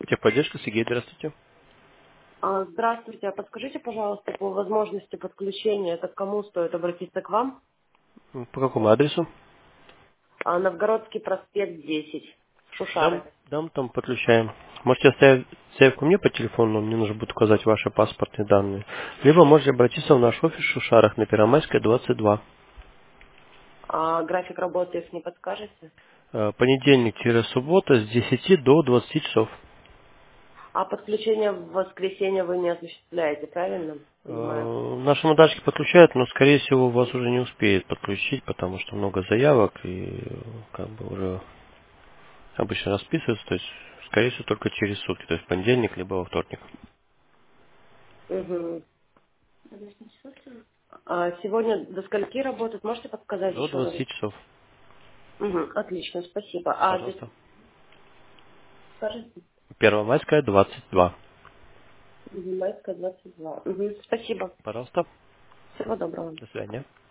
Техподдержка, Сергей, здравствуйте. Здравствуйте, а подскажите, пожалуйста, по возможности подключения, это к кому стоит обратиться к вам? По какому адресу? Новгородский проспект 10, Дам, Шушары. дам там подключаем. Можете оставить заявку мне по телефону, мне нужно будет указать ваши паспортные данные. Либо можете обратиться в наш офис в Шушарах на Первомайская, 22. А график работы их не подскажете? Понедельник-суббота с 10 до 20 часов. А подключение в воскресенье вы не осуществляете, правильно? Понимаю. Наши модальщики подключают, но, скорее всего, вас уже не успеет подключить, потому что много заявок и как бы уже обычно расписываются, то есть, скорее всего, только через сутки, то есть понедельник, либо во вторник. Угу. А сегодня до скольки работают? Можете подсказать До еще раз? 20 часов. Угу, отлично, спасибо. А здесь Пожалуйста. скажите? Первомайская, 22. Майская 22. Угу, спасибо. Пожалуйста. Всего доброго. До свидания.